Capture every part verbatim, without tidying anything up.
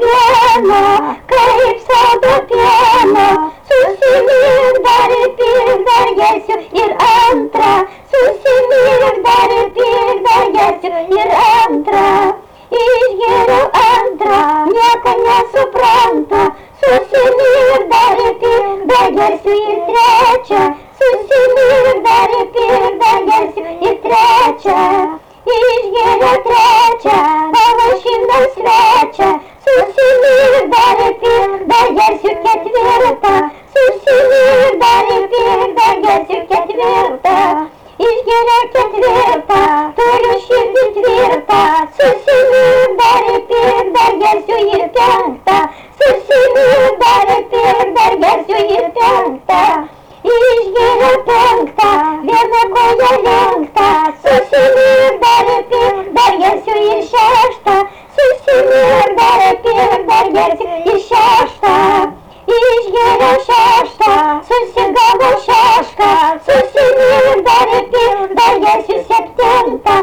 dieną, kaip sodo pieno, susimyk dar ir pirk, dar gersiu ir antrą, susimyk dar ir pirk, dar gersiu ir antrą, išgeriau antrą, nieko nesuprantu, susimyk dar ir pirk, dar gersiu ir trečią, susimyk dar ir pirk, dar gersiu ir trečią, išgeriau trečią, pavaišinau svečią, susimyk dar ir pirk, dar gersiu ketvirtą, susimyk dar ir pirk, dar gersiu ketvirtą, išgeriau ketvirtą, turiu širdį tvirtą, susimyk dar ir pirk, dar gersiu ir penktą, susimyk dar ir pirk, dar gersiu ir penktą, išgeriau penktą, viena koja lenkta, susimyk dar ir pirk, dar gersiu ir šeštą, susimyk dar ir pirk, dar gersiu ir šeštą, išgeriau šeštą, susigavau šešką, susimyk dar ir pirk, dar gersiu septintą,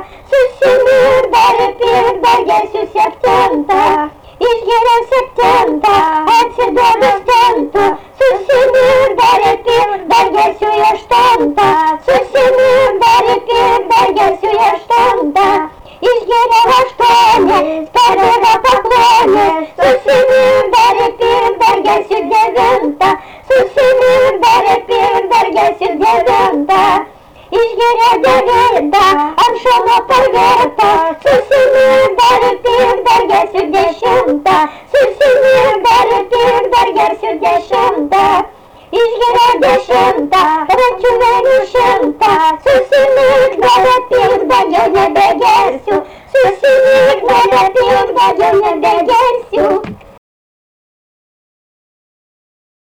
susimyk dar ir pirk, dar gersiu septintą, išgeriau septintą, atsiduodu stentų, susimyk dar ir pirk, dar gersiu aštuntą, susimyk dar ir pirk, dar gersiu aštuntą, išgeriau aštuonį, stovėjo paklonį, susimyk dar ir pirk, dar gersiu devintą, susimyk dar ir pirk, dar gersiu devintą, išgeriau devintą, ant šono parvertą, susimyk dar ir pirk, dar gersiu dešimtą, susimyk dar ir pirk, dar gersiu dešimtą, išgeriau dešimtą, račiuverį šimtą, susimyk dar ir pirk, daugiau nebegersiu, susimyk dar ir pirk, daugiau nebegersiu.